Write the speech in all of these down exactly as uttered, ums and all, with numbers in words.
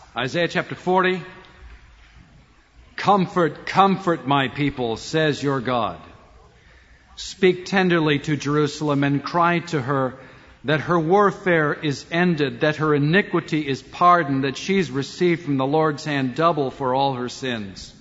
Isaiah chapter forty. Comfort, comfort my people, says your God. Speak tenderly to Jerusalem and cry to her that her warfare is ended, that her iniquity is pardoned, that she's received from the Lord's hand double for all her sins.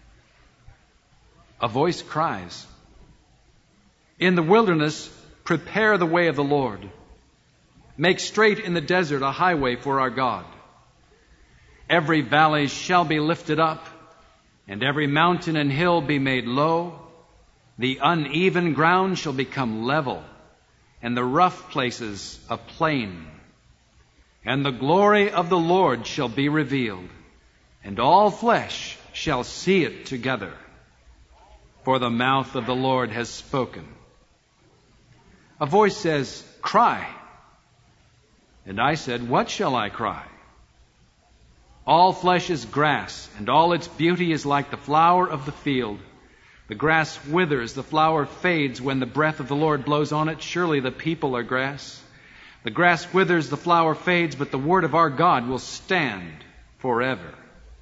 A voice cries, in the wilderness, prepare the way of the Lord. Make straight in the desert a highway for our God. Every valley shall be lifted up, and every mountain and hill be made low. The uneven ground shall become level, and the rough places a plain. And the glory of the Lord shall be revealed, and all flesh shall see it together. For the mouth of the Lord has spoken. A voice says, cry. And I said, what shall I cry? All flesh is grass, and all its beauty is like the flower of the field. The grass withers, the flower fades when the breath of the Lord blows on it. Surely the people are grass. The grass withers, the flower fades, but the word of our God will stand forever.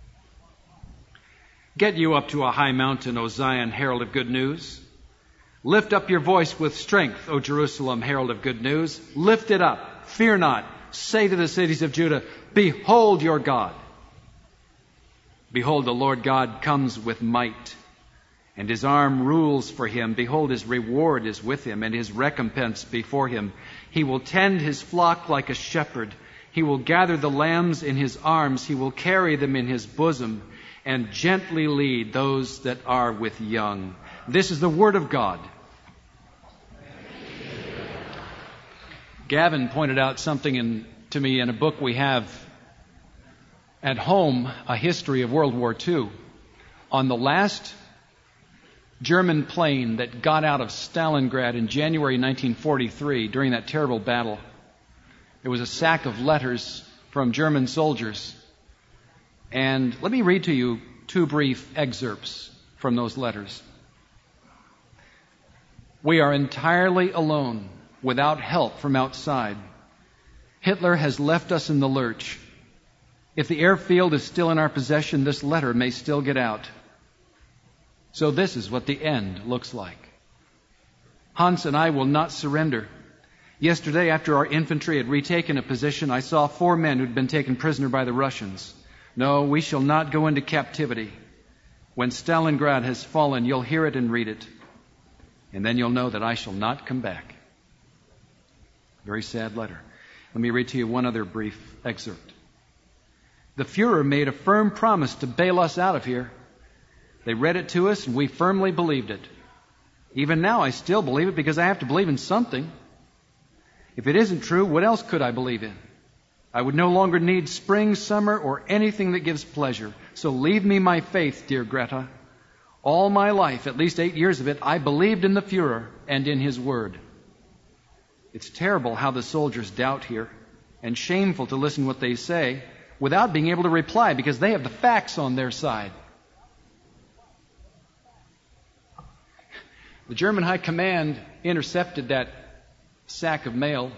Get you up to a high mountain, O Zion, herald of good news. Lift up your voice with strength, O Jerusalem, herald of good news. Lift it up, fear not. Say to the cities of Judah, behold your God. Behold, the Lord God comes with might, and his arm rules for him. Behold, his reward is with him, and his recompense before him. He will tend his flock like a shepherd. He will gather the lambs in his arms. He will carry them in his bosom, and gently lead those that are with young. This is the word of God. Gavin pointed out something in, to me in a book we have at home, A History of World War Two. On the last German plane that got out of Stalingrad in January nineteen forty-three, during that terrible battle, there was a sack of letters from German soldiers. And let me read to you two brief excerpts from those letters. We are entirely alone, without help from outside. Hitler has left us in the lurch. If the airfield is still in our possession, this letter may still get out. So this is what the end looks like. Hans and I will not surrender. Yesterday, after our infantry had retaken a position, I saw four men who'd been taken prisoner by the Russians. No, we shall not go into captivity. When Stalingrad has fallen, you'll hear it and read it. And then you'll know that I shall not come back. Very sad letter. Let me read to you one other brief excerpt. The Fuhrer made a firm promise to bail us out of here. They read it to us and we firmly believed it. Even now I still believe it because I have to believe in something. If it isn't true, what else could I believe in? I would no longer need spring, summer, or anything that gives pleasure. So leave me my faith, dear Greta. All my life, at least eight years of it, I believed in the Fuhrer and in his word. It's terrible how the soldiers doubt here, and shameful to listen what they say without being able to reply because they have the facts on their side. The German High Command intercepted that sack of mail.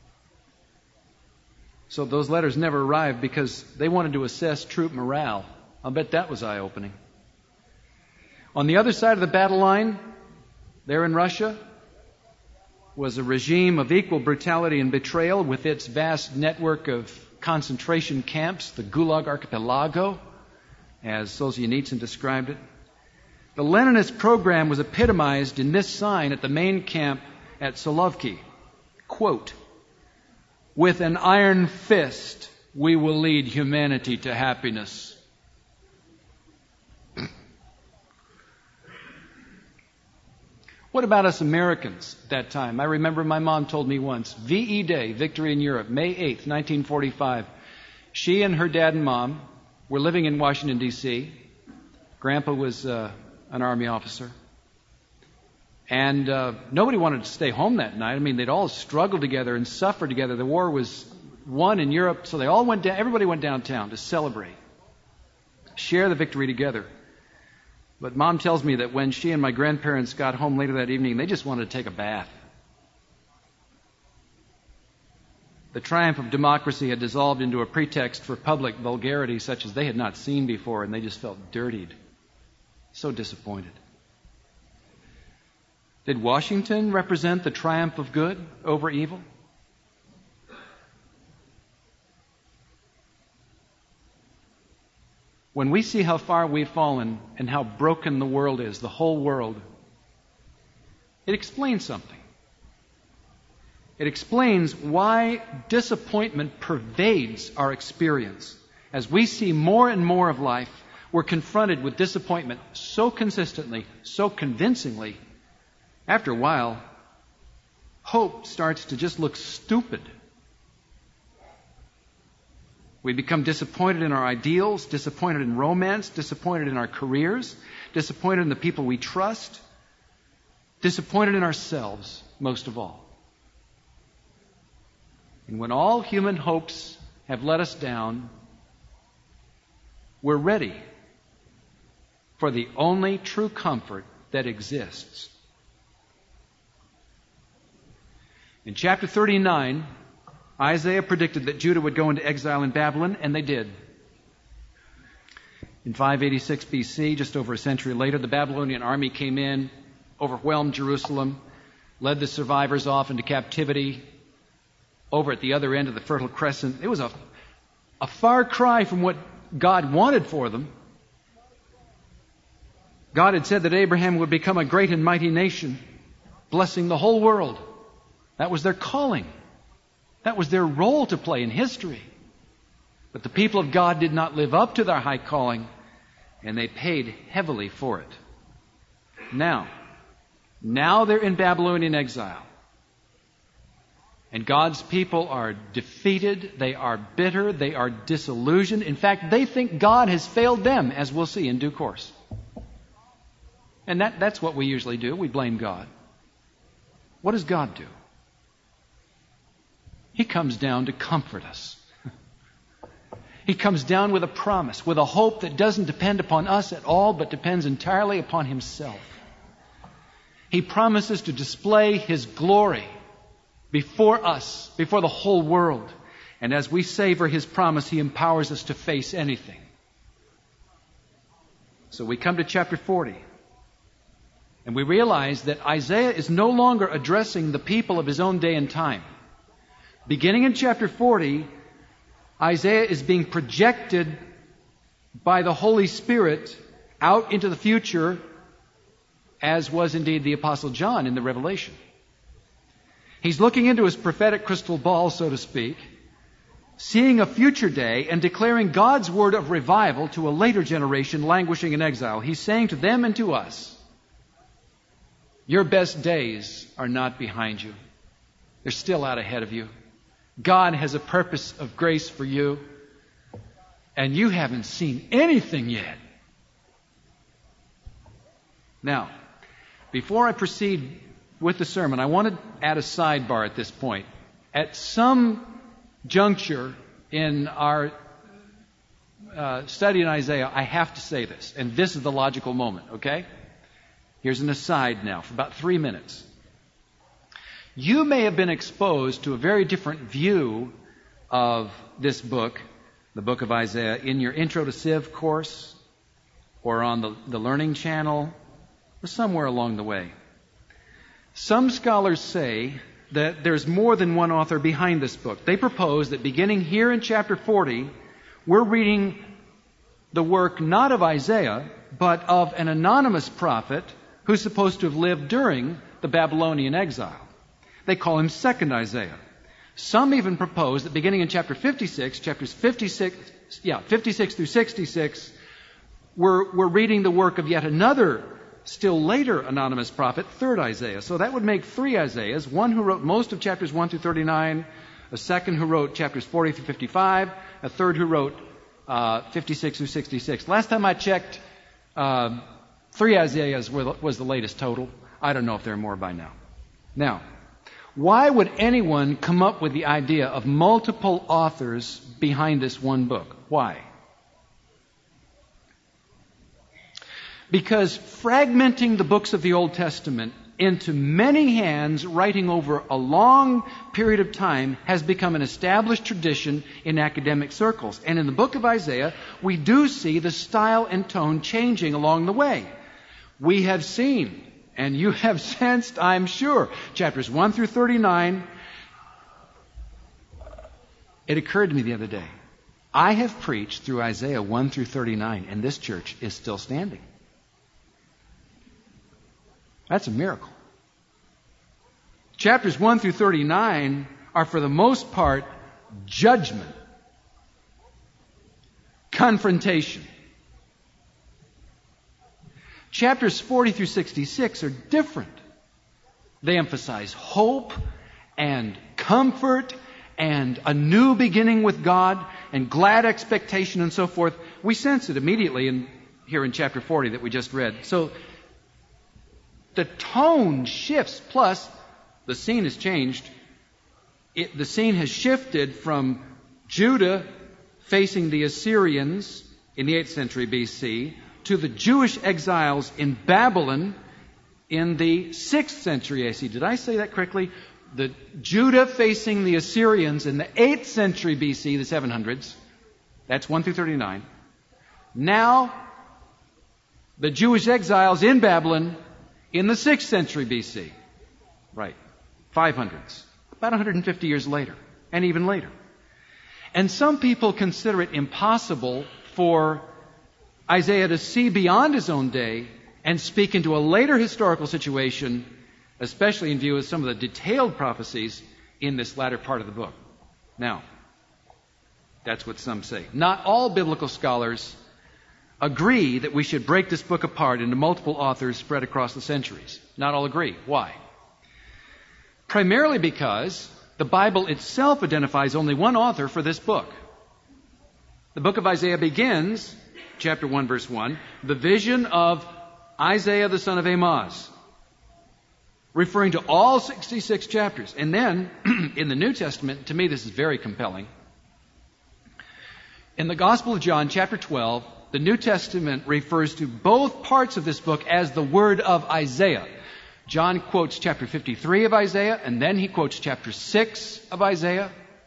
So those letters never arrived because they wanted to assess troop morale. I'll bet that was eye-opening. On the other side of the battle line, there in Russia, was a regime of equal brutality and betrayal with its vast network of concentration camps, the Gulag Archipelago, as Solzhenitsyn described it. The Leninist program was epitomized in this sign at the main camp at Solovki. Quote, with an iron fist, we will lead humanity to happiness. What about us Americans at that time? I remember my mom told me once, V E Day, Victory in Europe, May eighth, nineteen forty-five. She and her dad and mom were living in Washington, D C Grandpa was uh, an Army officer. And uh, nobody wanted to stay home that night. I mean, they'd all struggled together and suffered together. The war was won in Europe, so they all went down, everybody went downtown to celebrate, share the victory together. But Mom tells me that when she and my grandparents got home later that evening, they just wanted to take a bath. The triumph of democracy had dissolved into a pretext for public vulgarity such as they had not seen before, and they just felt dirtied. So disappointed. Did Washington represent the triumph of good over evil? When we see how far we've fallen and how broken the world is, the whole world, it explains something. It explains why disappointment pervades our experience. As we see more and more of life, we're confronted with disappointment so consistently, so convincingly, after a while, hope starts to just look stupid. We become disappointed in our ideals, disappointed in romance, disappointed in our careers, disappointed in the people we trust, disappointed in ourselves, most of all. And when all human hopes have let us down, we're ready for the only true comfort that exists. In chapter thirty-nine, Isaiah predicted that Judah would go into exile in Babylon, and they did. In five eighty-six B C, just over a century later, the Babylonian army came in, overwhelmed Jerusalem, led the survivors off into captivity over at the other end of the Fertile Crescent. It was a, a far cry from what God wanted for them. God had said that Abraham would become a great and mighty nation, blessing the whole world. That was their calling. That was their role to play in history. But the people of God did not live up to their high calling, and they paid heavily for it. Now, now they're in Babylonian exile. And God's people are defeated, they are bitter, they are disillusioned. In fact, they think God has failed them, as we'll see in due course. And that, that's what we usually do. We blame God. What does God do? He comes down to comfort us. He comes down with a promise, with a hope that doesn't depend upon us at all, but depends entirely upon Himself. He promises to display His glory before us, before the whole world. And as we savor His promise, He empowers us to face anything. So we come to chapter forty. And we realize that Isaiah is no longer addressing the people of his own day and time. Beginning in chapter forty, Isaiah is being projected by the Holy Spirit out into the future, as was indeed the Apostle John in the Revelation. He's looking into his prophetic crystal ball, so to speak, seeing a future day and declaring God's word of revival to a later generation languishing in exile. He's saying to them and to us, your best days are not behind you. They're still out ahead of you. God has a purpose of grace for you, and you haven't seen anything yet. Now, before I proceed with the sermon, I want to add a sidebar at this point. At some juncture in our uh, study in Isaiah, I have to say this, and this is the logical moment, okay? Here's an aside now for about three minutes. You may have been exposed to a very different view of this book, the book of Isaiah, in your Intro to Civ course, or on the, the Learning Channel, or somewhere along the way. Some scholars say that there's more than one author behind this book. They propose that beginning here in chapter forty, we're reading the work not of Isaiah, but of an anonymous prophet who's supposed to have lived during the Babylonian exile. They call him Second Isaiah. Some even propose that beginning in chapter fifty-six, chapters fifty-six, yeah, fifty-six through sixty-six, we're, we're reading the work of yet another, still later anonymous prophet, Third Isaiah. So that would make three Isaiahs, one who wrote most of chapters one through thirty-nine, a second who wrote chapters forty through fifty-five, a third who wrote uh, fifty-six through sixty-six. Last time I checked, uh, three Isaiahs were, was the latest total. I don't know if there are more by now. Now, why would anyone come up with the idea of multiple authors behind this one book? Why? Because fragmenting the books of the Old Testament into many hands, writing over a long period of time, has become an established tradition in academic circles. And in the book of Isaiah, we do see the style and tone changing along the way. We have seen, and you have sensed, I'm sure, chapters one through thirty-nine. It occurred to me the other day, I have preached through Isaiah one through thirty-nine, and this church is still standing. That's a miracle. Chapters one through thirty-nine are, for the most part, judgment, confrontation. Chapters forty through sixty-six are different. They emphasize hope and comfort and a new beginning with God and glad expectation and so forth. We sense it immediately in, here in chapter forty that we just read. So the tone shifts, plus the scene has changed. It, the scene has shifted from Judah facing the Assyrians in the eighth century B C to the Jewish exiles in Babylon in the sixth century A C. Did I say that correctly? The Judah facing the Assyrians in the eighth century B C, the seven hundreds. That's one through thirty-nine. Now, the Jewish exiles in Babylon in the sixth century B C. Right. five hundreds. About one hundred fifty years later. And even later. And some people consider it impossible for Isaiah to see beyond his own day and speak into a later historical situation, especially in view of some of the detailed prophecies in this latter part of the book. Now, that's what some say. Not all biblical scholars agree that we should break this book apart into multiple authors spread across the centuries. Not all agree. Why? Primarily because the Bible itself identifies only one author for this book. The book of Isaiah begins, chapter one, verse one, the vision of Isaiah the son of Amoz, referring to all sixty-six chapters. And then, in the New Testament, to me this is very compelling. In the Gospel of John, chapter twelve, the New Testament refers to both parts of this book as the word of Isaiah. John quotes chapter fifty-three of Isaiah, and then he quotes chapter six of Isaiah.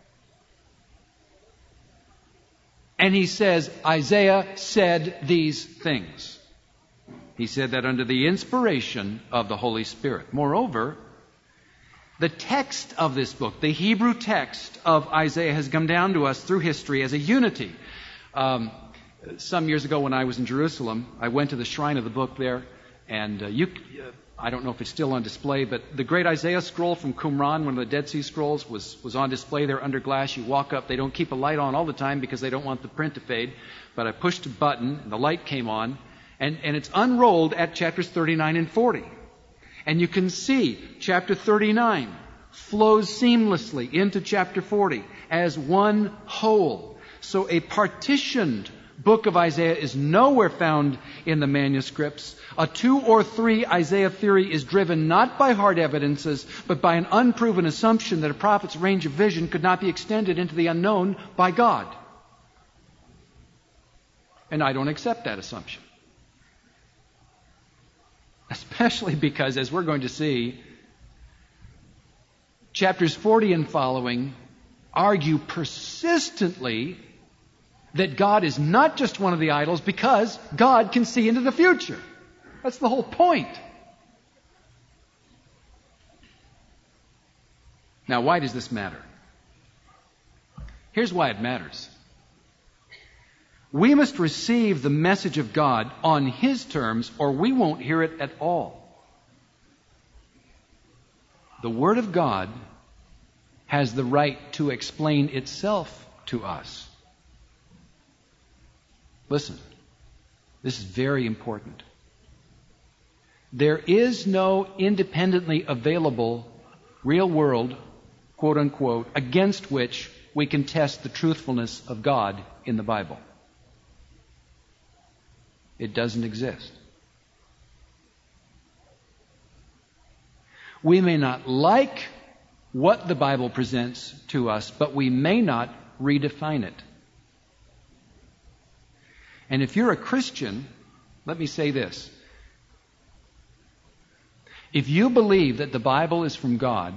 And he says, Isaiah said these things. He said that under the inspiration of the Holy Spirit. Moreover, the text of this book, the Hebrew text of Isaiah, has come down to us through history as a unity. Um, some years ago when I was in Jerusalem, I went to the shrine of the book there, and uh, you, uh, I don't know if it's still on display, but the great Isaiah scroll from Qumran, one of the Dead Sea Scrolls, was, was on display there under glass. You walk up. They don't keep a light on all the time because they don't want the print to fade. But I pushed a button, and the light came on, and, and it's unrolled at chapters thirty-nine and forty. And you can see chapter thirty-nine flows seamlessly into chapter forty as one whole. So a partitioned book of Isaiah is nowhere found in the manuscripts. A two or three Isaiah theory is driven not by hard evidences, but by an unproven assumption that a prophet's range of vision could not be extended into the unknown by God. And I don't accept that assumption. Especially because, as we're going to see, chapters forty and following argue persistently that God is not just one of the idols because God can see into the future. That's the whole point. Now, why does this matter? Here's why it matters. We must receive the message of God on His terms, or we won't hear it at all. The Word of God has the right to explain itself to us. Listen, this is very important. There is no independently available real world, quote unquote, against which we can test the truthfulness of God in the Bible. It doesn't exist. We may not like what the Bible presents to us, but we may not redefine it. And if you're a Christian, let me say this. If you believe that the Bible is from God,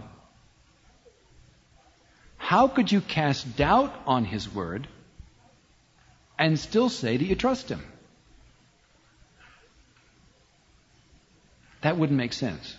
how could you cast doubt on His Word and still say that you trust Him? That wouldn't make sense.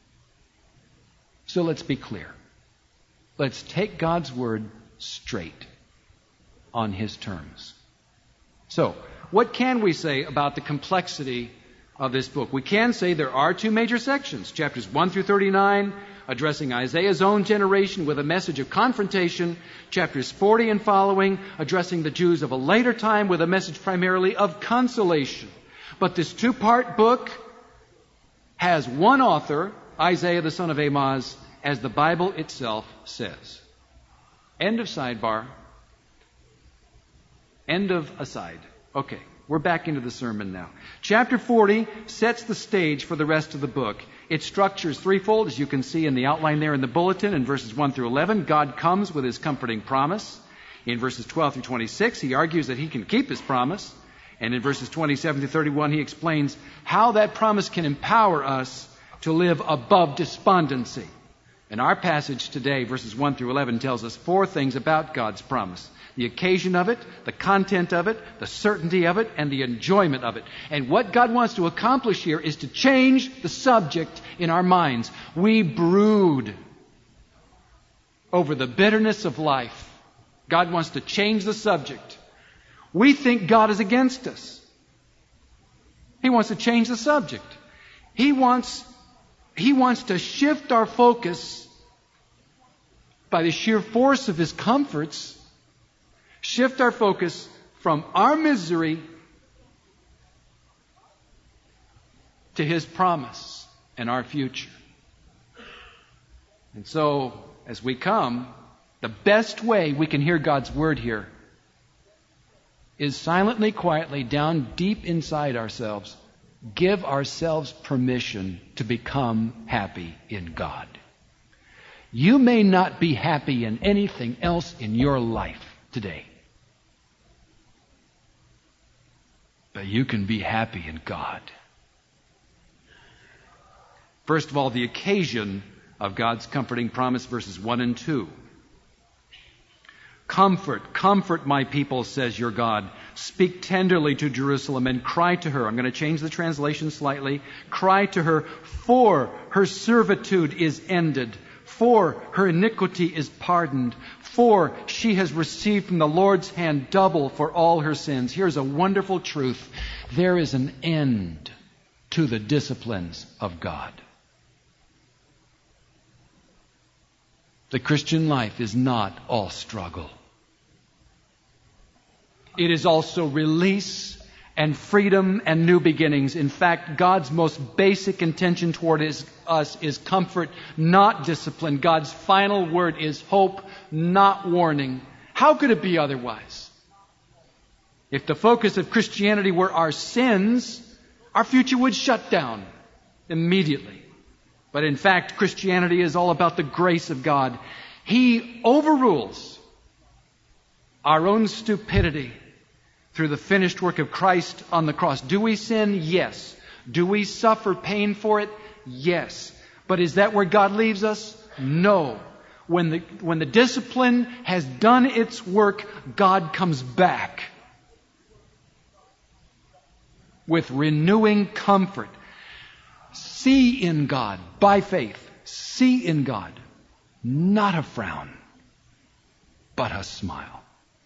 So let's be clear. Let's take God's Word straight on His terms. So, what can we say about the complexity of this book? We can say there are two major sections, chapters one through thirty-nine, addressing Isaiah's own generation with a message of confrontation, chapters forty and following, addressing the Jews of a later time with a message primarily of consolation. But this two-part book has one author, Isaiah the son of Amoz, as the Bible itself says. End of sidebar. End of aside. Okay, we're back into the sermon now. Chapter forty sets the stage for the rest of the book. Its structure is threefold, as you can see in the outline there in the bulletin in verses one through eleven. God comes with His comforting promise. In verses twelve through twenty-six, He argues that He can keep His promise. And in verses twenty-seven to thirty-one, He explains how that promise can empower us to live above despondency. And our passage today, verses one through eleven, tells us four things about God's promise. The occasion of it, the content of it, the certainty of it, and the enjoyment of it. And what God wants to accomplish here is to change the subject in our minds. We brood over the bitterness of life. God wants to change the subject. We think God is against us. He wants to change the subject. He wants, he wants to shift our focus by the sheer force of His comforts. Shift our focus from our misery to His promise and our future. And so, as we come, the best way we can hear God's Word here is silently, quietly, down deep inside ourselves, give ourselves permission to become happy in God. You may not be happy in anything else in your life today, but you can be happy in God. First of all, the occasion of God's comforting promise, verses one and two. Comfort, comfort my people, says your God. Speak tenderly to Jerusalem and cry to her. I'm going to change the translation slightly. Cry to her, for her servitude is ended. For her iniquity is pardoned. For she has received from the Lord's hand double for all her sins. Here's a wonderful truth. There is an end to the disciplines of God. The Christian life is not all struggle. It is also release and freedom and new beginnings. In fact, God's most basic intention toward his, us is comfort, not discipline. God's final word is hope, not warning. How could it be otherwise? If the focus of Christianity were our sins, our future would shut down immediately. But in fact, Christianity is all about the grace of God. He overrules our own stupidity through the finished work of Christ on the cross. Do we sin? Yes. Do we suffer pain for it? Yes. But is that where God leaves us? No. When the, when the discipline has done its work, God comes back with renewing comfort. See in God, by faith, see in God, not a frown, but a smile.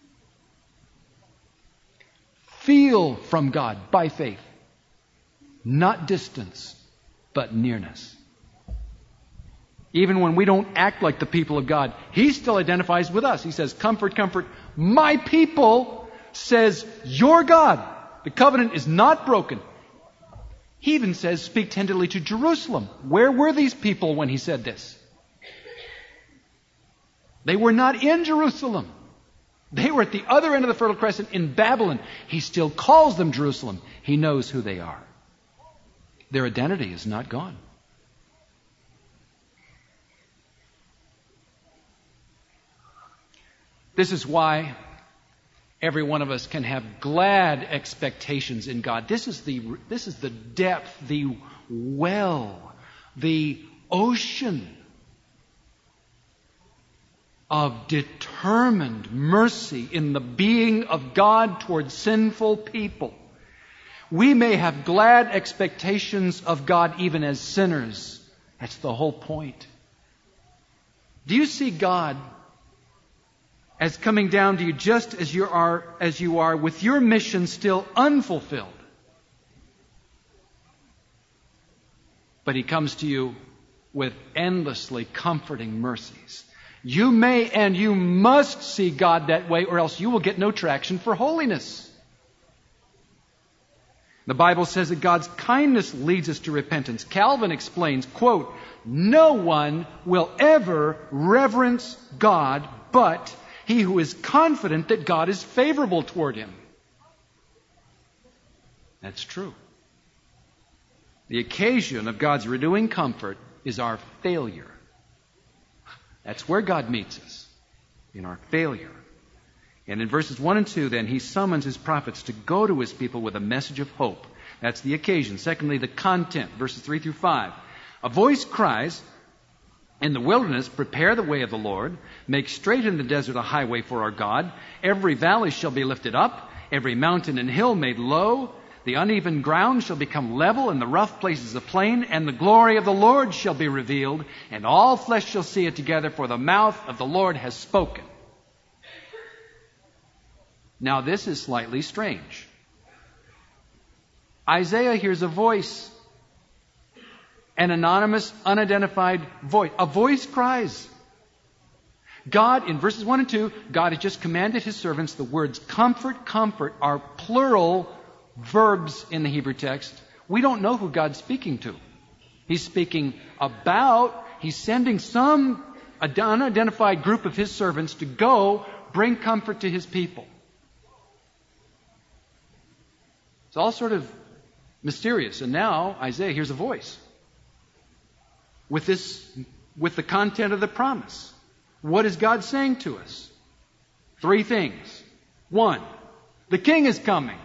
Feel from God, by faith, not distance, but nearness. Even when we don't act like the people of God, He still identifies with us. He says, comfort, comfort, my people, says your God. The covenant is not broken. He even says, speak tenderly to Jerusalem. Where were these people when He said this? They were not in Jerusalem. They were at the other end of the Fertile Crescent in Babylon. He still calls them Jerusalem. He knows who they are. Their identity is not gone. This is why every one of us can have glad expectations in God. This is the, this is the depth, the well the ocean of determined mercy in the being of God towards sinful people. We may have glad expectations of God even as sinners. That's the whole point. Do you see God as coming down to you just as you are, as you are, with your mission still unfulfilled? But He comes to you with endlessly comforting mercies. You may and you must see God that way, or else you will get no traction for holiness. The Bible says that God's kindness leads us to repentance. Calvin explains, quote, "No one will ever reverence God but he who is confident that God is favorable toward him." That's true. The occasion of God's renewing comfort is our failure. That's where God meets us, in our failure. And in verses one and two, then, He summons His prophets to go to His people with a message of hope. That's the occasion. Secondly, the content, verses three through five. A voice cries, "In the wilderness, prepare the way of the Lord. Make straight in the desert a highway for our God. Every valley shall be lifted up, every mountain and hill made low. The uneven ground shall become level, and the rough places a plain, and the glory of the Lord shall be revealed, and all flesh shall see it together, for the mouth of the Lord has spoken." Now this is slightly strange. Isaiah hears a voice, an anonymous, unidentified voice. A voice cries. God, in verses one and two, God has just commanded His servants, the words comfort, comfort are plural verbs in the Hebrew text. We don't know who God's speaking to. He's speaking about, He's sending some unidentified group of His servants to go bring comfort to His people. It's all sort of mysterious. And now Isaiah hears a voice with this, with the content of the promise. What is God saying to us? Three things. One, the King is coming.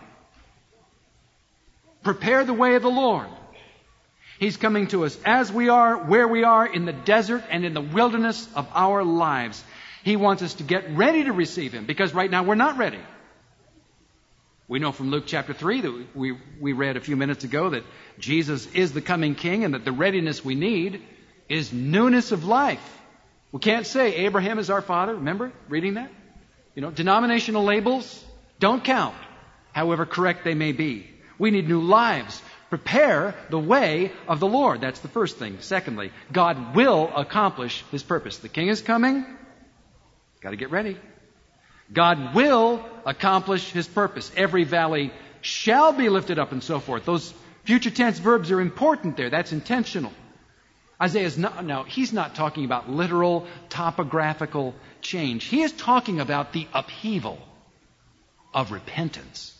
Prepare the way of the Lord. He's coming to us as we are, where we are, in the desert and in the wilderness of our lives. He wants us to get ready to receive Him, because right now we're not ready. We know from Luke chapter three that we, we read a few minutes ago that Jesus is the coming King, and that the readiness we need is newness of life. We can't say Abraham is our father. Remember reading that? You know, denominational labels don't count, however correct they may be. We need new lives. Prepare the way of the Lord. That's the first thing. Secondly, God will accomplish His purpose. The King is coming. Got to get ready. God will accomplish His purpose. Every valley shall be lifted up, and so forth. Those future tense verbs are important there. That's intentional. Isaiah's not, now, he's not talking about literal topographical change. He is talking about the upheaval of repentance.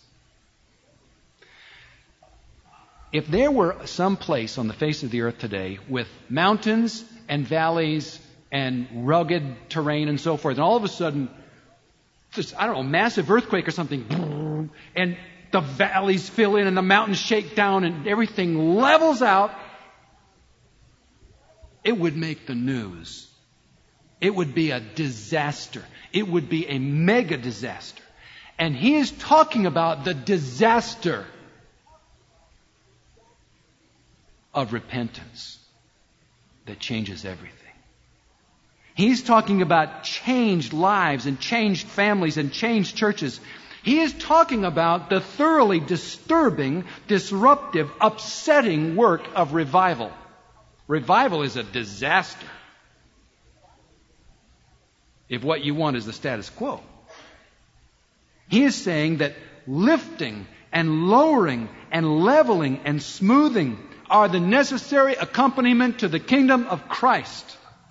If there were some place on the face of the earth today with mountains and valleys and rugged terrain and so forth, and all of a sudden, just, I don't know, massive earthquake or something, and the valleys fill in and the mountains shake down and everything levels out, it would make the news. It would be a disaster. It would be a mega disaster. And he is talking about the disaster of repentance that changes everything. He's talking about changed lives and changed families and changed churches. He is talking about the thoroughly disturbing, disruptive, upsetting work of revival. Revival is a disaster if what you want is the status quo. He is saying that lifting and lowering and leveling and smoothing are the necessary accompaniment to the kingdom of Christ.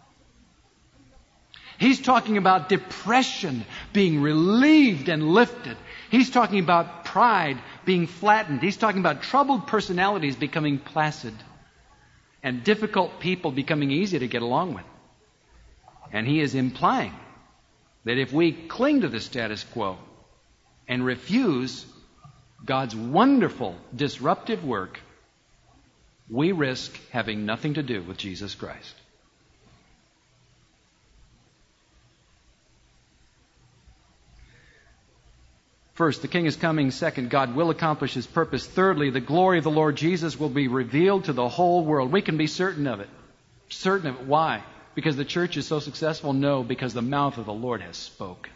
He's talking about depression being relieved and lifted. He's talking about pride being flattened. He's talking about troubled personalities becoming placid and difficult people becoming easy to get along with. And he is implying that if we cling to the status quo and refuse God's wonderful disruptive work, we risk having nothing to do with Jesus Christ. First, the King is coming. Second, God will accomplish His purpose. Thirdly, the glory of the Lord Jesus will be revealed to the whole world. We can be certain of it. Certain of it. Why? Because the church is so successful? No, because the mouth of the Lord has spoken.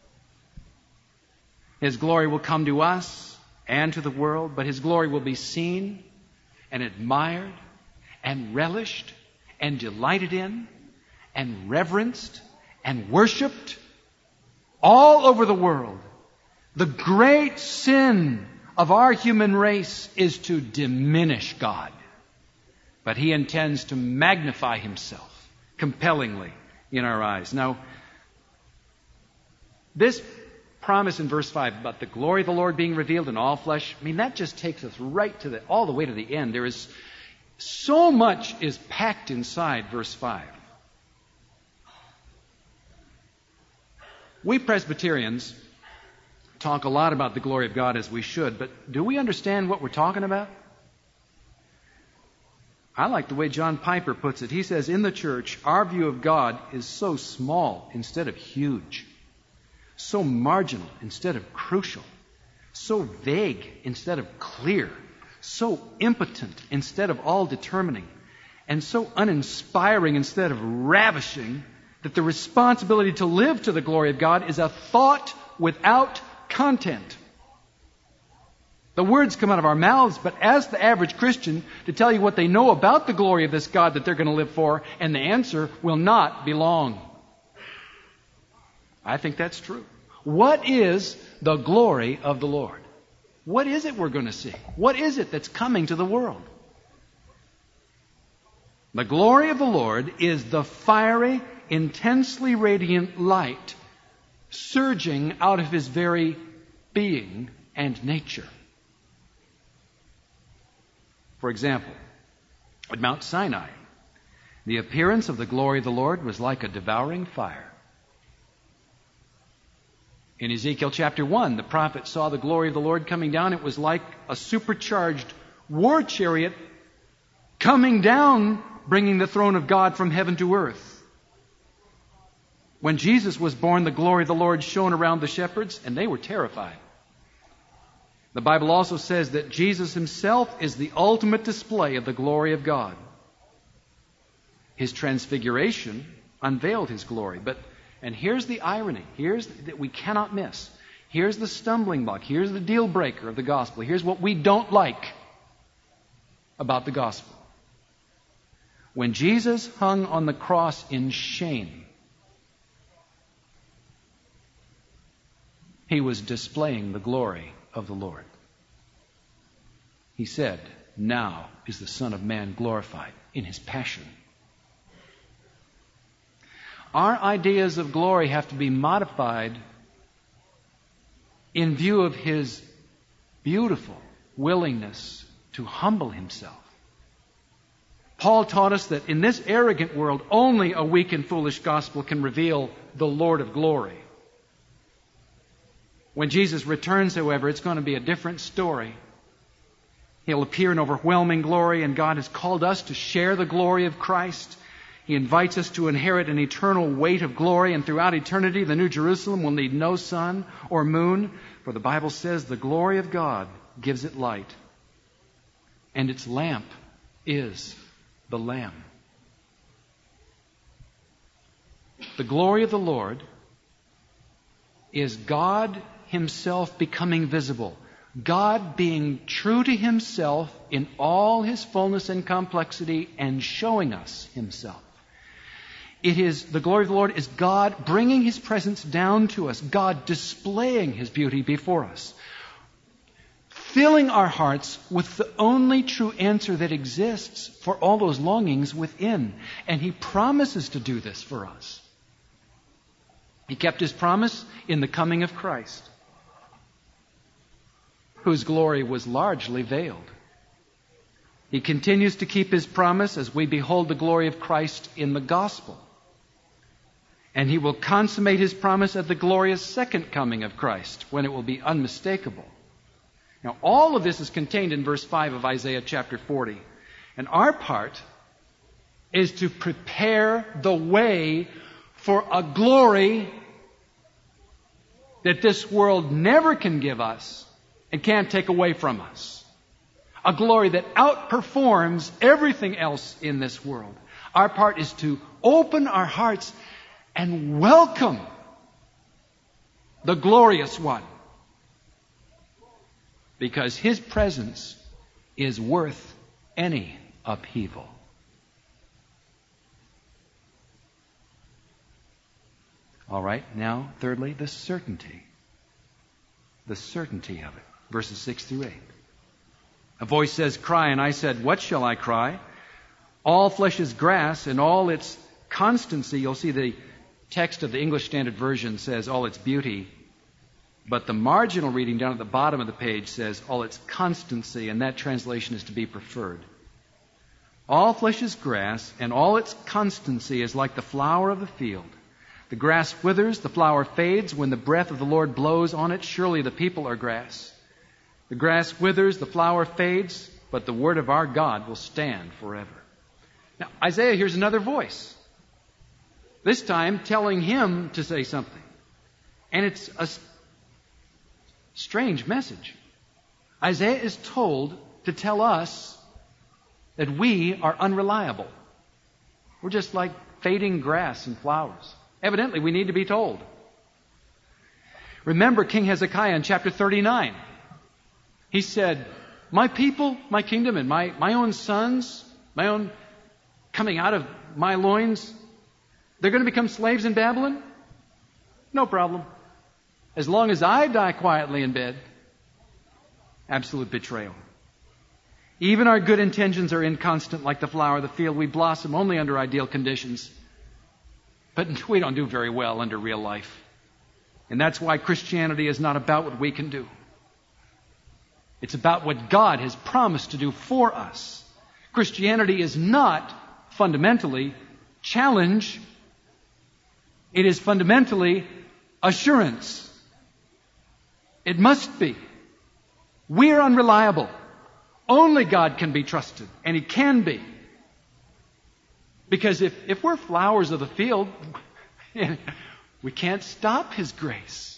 His glory will come to us and to the world, but His glory will be seen and admired and relished and delighted in and reverenced and worshipped all over the world. The great sin of our human race is to diminish God. But He intends to magnify Himself compellingly in our eyes. Now, this promise in verse five about the glory of the Lord being revealed in all flesh, I mean, that just takes us right to the, all the way to the end. There is so much is packed inside verse five. We Presbyterians talk a lot about the glory of God, as we should, but do we understand what we're talking about? I like the way John Piper puts it. He says, in the church, our view of God is so small instead of huge, so marginal instead of crucial, so vague instead of clear, so impotent instead of all-determining, and so uninspiring instead of ravishing, that the responsibility to live to the glory of God is a thought without content. The words come out of our mouths, but as the average Christian, to tell you what they know about the glory of this God that they're going to live for, and the answer will not be long. I think that's true. What is the glory of the Lord? What is it we're going to see? What is it that's coming to the world? The glory of the Lord is the fiery, intensely radiant light surging out of His very being and nature. For example, at Mount Sinai, the appearance of the glory of the Lord was like a devouring fire. In Ezekiel chapter one, the prophet saw the glory of the Lord coming down. It was like a supercharged war chariot coming down, bringing the throne of God from heaven to earth. When Jesus was born, the glory of the Lord shone around the shepherds, and they were terrified. The Bible also says that Jesus Himself is the ultimate display of the glory of God. His transfiguration unveiled His glory. But, and here's the irony. Here's that we cannot miss. Here's the stumbling block. Here's the deal breaker of the gospel. Here's what we don't like about the gospel. When Jesus hung on the cross in shame, He was displaying the glory of the Lord. He said, now is the Son of Man glorified in His passion. Our ideas of glory have to be modified in view of His beautiful willingness to humble Himself. Paul taught us that in this arrogant world, only a weak and foolish gospel can reveal the Lord of glory. When Jesus returns, however, it's going to be a different story. He'll appear in overwhelming glory, and God has called us to share the glory of Christ. He invites us to inherit an eternal weight of glory, and throughout eternity, the New Jerusalem will need no sun or moon, for the Bible says the glory of God gives it light, and its lamp is the Lamb. The glory of the Lord is God Himself becoming visible. God being true to Himself in all His fullness and complexity and showing us Himself. It is, the glory of the Lord is God bringing His presence down to us. God displaying His beauty before us. Filling our hearts with the only true answer that exists for all those longings within. And He promises to do this for us. He kept His promise in the coming of Christ, whose glory was largely veiled. He continues to keep His promise as we behold the glory of Christ in the gospel. And He will consummate His promise at the glorious second coming of Christ, when it will be unmistakable. Now, all of this is contained in verse five of Isaiah chapter forty. And our part is to prepare the way for a glory that this world never can give us and can't take away from us. A glory that outperforms everything else in this world. Our part is to open our hearts and welcome the glorious one. Because his presence is worth any upheaval. All right, now, thirdly, the certainty. The certainty of it. Verses six through eight. A voice says, "Cry," and I said, "What shall I cry? All flesh is grass, and all its constancy," you'll see the text of the English Standard Version says all its beauty, but the marginal reading down at the bottom of the page says all its constancy, and that translation is to be preferred. All flesh is grass, and all its constancy is like the flower of the field. The grass withers, the flower fades when the breath of the Lord blows on it. Surely the people are grass. The grass withers, the flower fades, but the word of our God will stand forever. Now, Isaiah hears another voice. This time telling him to say something. And it's a strange message. Isaiah is told to tell us that we are unreliable. We're just like fading grass and flowers. Evidently, we need to be told. Remember King Hezekiah in chapter thirty-nine. He said, "My people, my kingdom, and my, my own sons, my own coming out of my loins, they're going to become slaves in Babylon? No problem. As long as I die quietly in bed." Absolute betrayal. Even our good intentions are inconstant like the flower of the field. We blossom only under ideal conditions. But we don't do very well under real life. And that's why Christianity is not about what we can do. It's about what God has promised to do for us. Christianity is not fundamentally challenge. It is fundamentally assurance. It must be. We are unreliable. Only God can be trusted, and He can be. Because if, if we're flowers of the field, we can't stop His grace.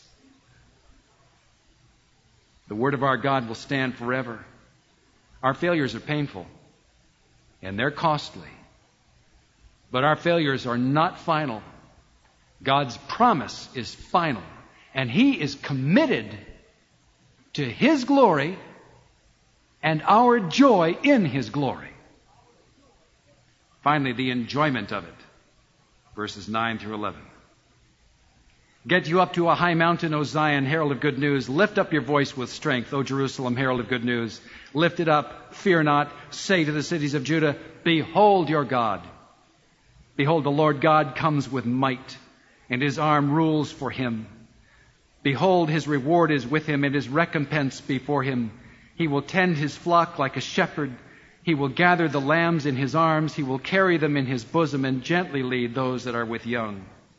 The word of our God will stand forever. Our failures are painful, and they're costly. But our failures are not final. God's promise is final, and He is committed to His glory and our joy in His glory. Finally, the enjoyment of it. Verses nine through eleven. "Get you up to a high mountain, O Zion, herald of good news. Lift up your voice with strength, O Jerusalem, herald of good news. Lift it up, fear not. Say to the cities of Judah, behold your God. Behold, the Lord God comes with might, and His arm rules for Him. Behold, His reward is with Him, and His recompense before Him. He will tend His flock like a shepherd. He will gather the lambs in His arms. He will carry them in His bosom and gently lead those that are with young."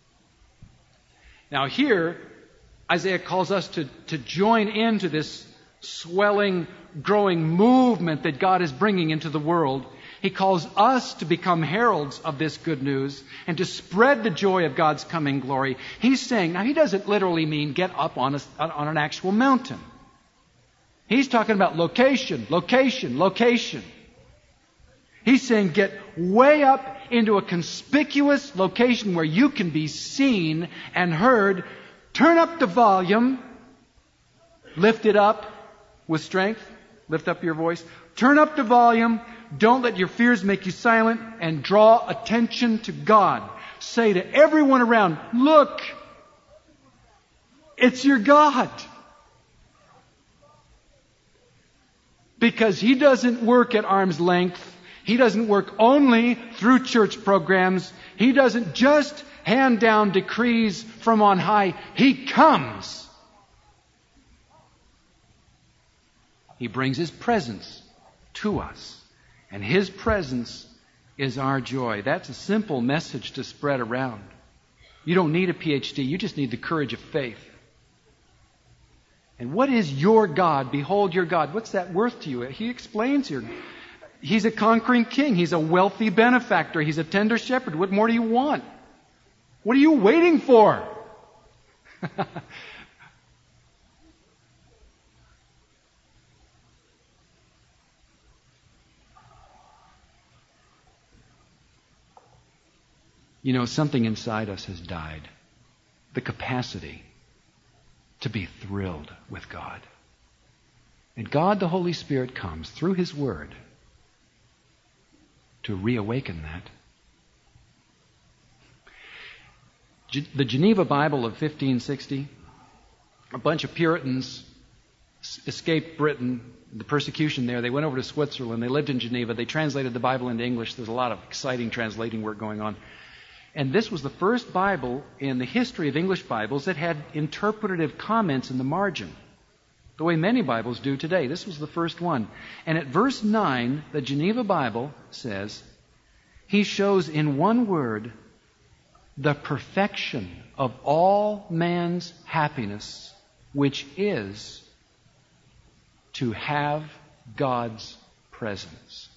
Now here, Isaiah calls us to, to join into this swelling, growing movement that God is bringing into the world. He calls us to become heralds of this good news and to spread the joy of God's coming glory. He's saying, now He doesn't literally mean get up on, a, on an actual mountain. He's talking about location, location, location. He's saying get way up into a conspicuous location where you can be seen and heard. Turn up the volume. Lift it up with strength. Lift up your voice. Turn up the volume. Don't let your fears make you silent, and draw attention to God. Say to everyone around, look, it's your God. Because He doesn't work at arm's length. He doesn't work only through church programs. He doesn't just hand down decrees from on high. He comes. He brings His presence to us. And His presence is our joy. That's a simple message to spread around. You don't need a P H D. You just need the courage of faith. And what is your God? Behold your God. What's that worth to you? He explains here. He's a conquering king. He's a wealthy benefactor. He's a tender shepherd. What more do you want? What are you waiting for? You know, something inside us has died. The capacity to be thrilled with God. And God, the Holy Spirit, comes through His Word to reawaken that. The Geneva Bible of fifteen sixty, a bunch of Puritans escaped Britain, the persecution there. They went over to Switzerland. They lived in Geneva. They translated the Bible into English. There's a lot of exciting translating work going on. And this was the first Bible in the history of English Bibles that had interpretative comments in the margin, the way many Bibles do today. This was the first one. And at verse nine, the Geneva Bible says, He shows in one word the perfection of all man's happiness, which is to have God's presence.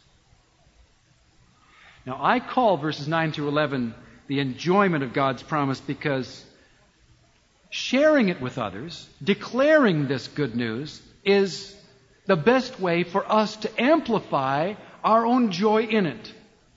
Now, I call verses nine through eleven the enjoyment of God's promise because sharing it with others, declaring this good news, is the best way for us to amplify our own joy in it.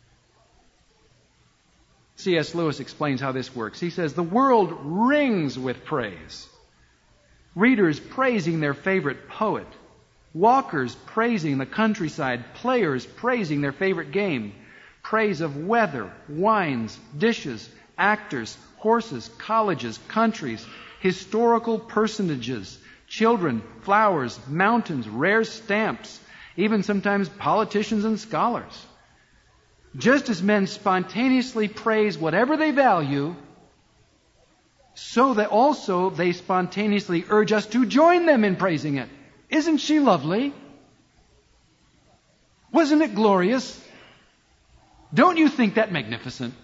C S Lewis explains how this works. He says, the world rings with praise. Readers praising their favorite poet. Walkers praising the countryside. Players praising their favorite game. Praise of weather, wines, dishes, actors, horses, colleges, countries, historical personages, children, flowers, mountains, rare stamps, even sometimes politicians and scholars. Just as men spontaneously praise whatever they value, so that also they spontaneously urge us to join them in praising it. Isn't she lovely? Wasn't it glorious? Don't you think that magnificent?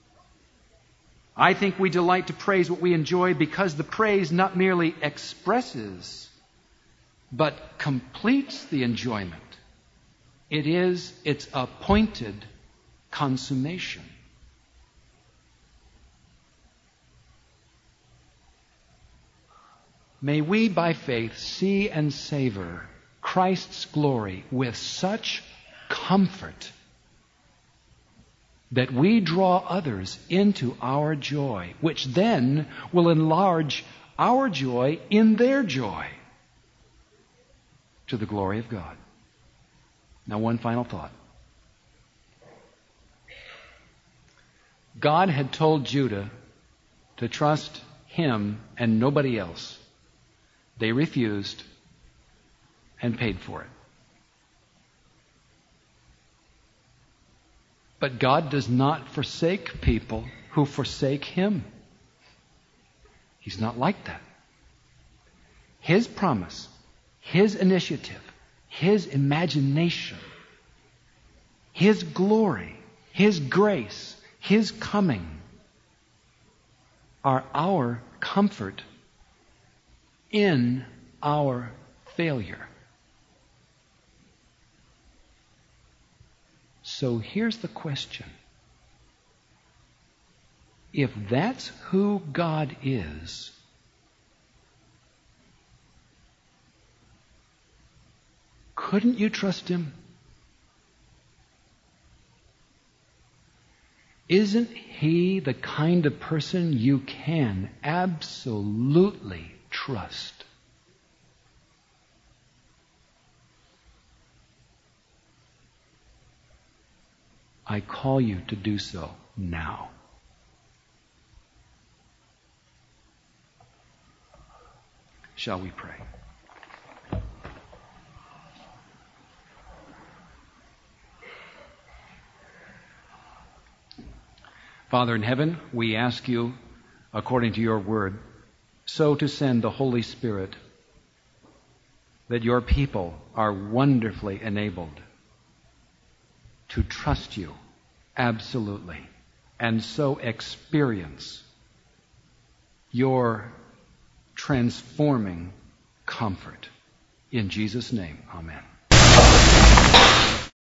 I think we delight to praise what we enjoy because the praise not merely expresses, but completes the enjoyment. It is its appointed consummation. May we by faith see and savor Christ's glory with such comfort that we draw others into our joy, which then will enlarge our joy in their joy to the glory of God. Now, one final thought. God had told Judah to trust Him and nobody else. They refused and paid for it. But God does not forsake people who forsake Him. He's not like that. His promise, His initiative, His imagination, His glory, His grace, His coming are our comfort in our failure. So here's the question. If that's who God is, couldn't you trust Him? Isn't He the kind of person you can absolutely trust? I call you to do so now. Shall we pray? Father in heaven, we ask you, according to your word, so to send the Holy Spirit that your people are wonderfully enabled to trust you absolutely and so experience your transforming comfort. In Jesus' name, amen.